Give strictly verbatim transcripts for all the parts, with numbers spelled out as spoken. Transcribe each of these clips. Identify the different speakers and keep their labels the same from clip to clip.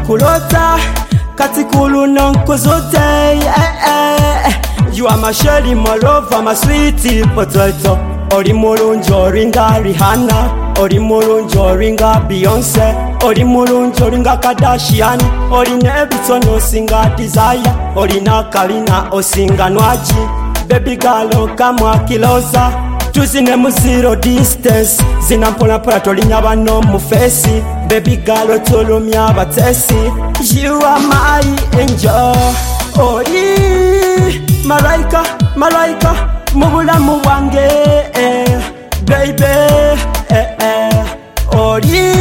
Speaker 1: nkulota kati kuluno nkuzude. eh, eh. You are my shady, my lover, my sweetie potato. Ori mulungi oringa Rihanna, ori mulungi oringa Beyonce, ori mulungi oringa Kardashian, ori nebitono osinga Desire, ori nakalina osinga Nwaji. Baby girl kamwa kiloza, tuzine mu zero distance, zinampola pola tolinya bano mu face. Baby girl tulumya abatesi, you are my angel. Ori malaika, malaika mubulamu wange, eh, baby, eh, eh. Ori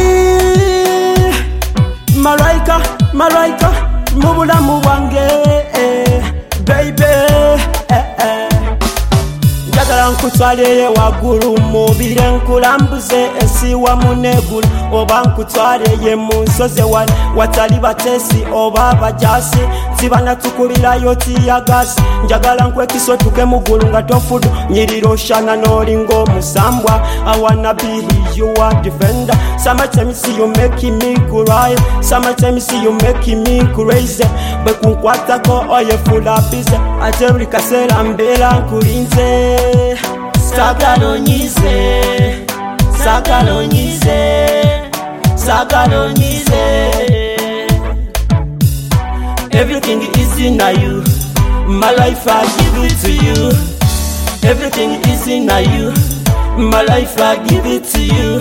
Speaker 1: malaika, malaika mubulamu wange, eh, baby, eh, eh. Njagala nkutwaleye wagulu mubire nkulambuze ensi wamu negulu, oba nkutwaleye mu nsozi wali watali batesi oba abajasi, tibanatukulirayo tiyagasi. Njagala nkwekiso tuke mugulu nga tofudu nyiriro shana nolinga omusambwa. I wanna be you are defender. Sometimes see you making me cry, sometimes see you making me crazy. Bwe kunkwatako oye full of busy, ate buli kaseera mbeera nkulinze. Sagala onyize, sagala onyize, sagala onyize. Everything is in you, my life I give it to you. Everything is in you, my life I give it to you.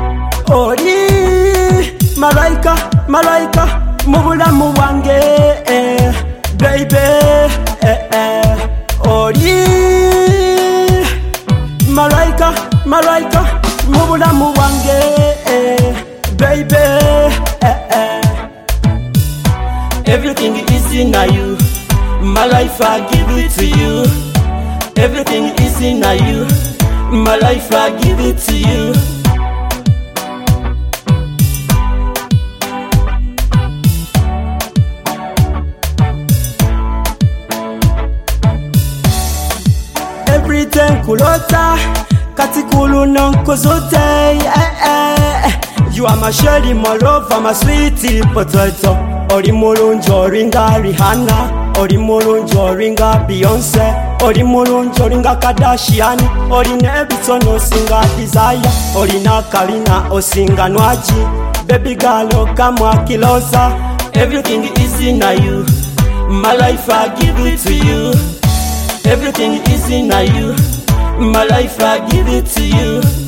Speaker 1: Ori malaika, malaika mubulamu wange, eh, baby, eh, eh. Ori malaika, malaika mubulamu wange, eh, baby, eh, eh. Everything is in you, my life I give it to you. Everything is in you, my life I give it to you. Everything kulota kati kuluno nkuzude. eh, eh. You are my shady, my lover, my sweetie potato. Ori mulungi oringa Rihanna, ori mulungi oringa Beyonce, ori mulungi oringa Kardashian, ori nebitono osinga Desire, ori nakalina osinga Nwaji. Baby girl kamwa kiloza, everything is in you, my life I give it to you. Everything is in you, my life I give it to you.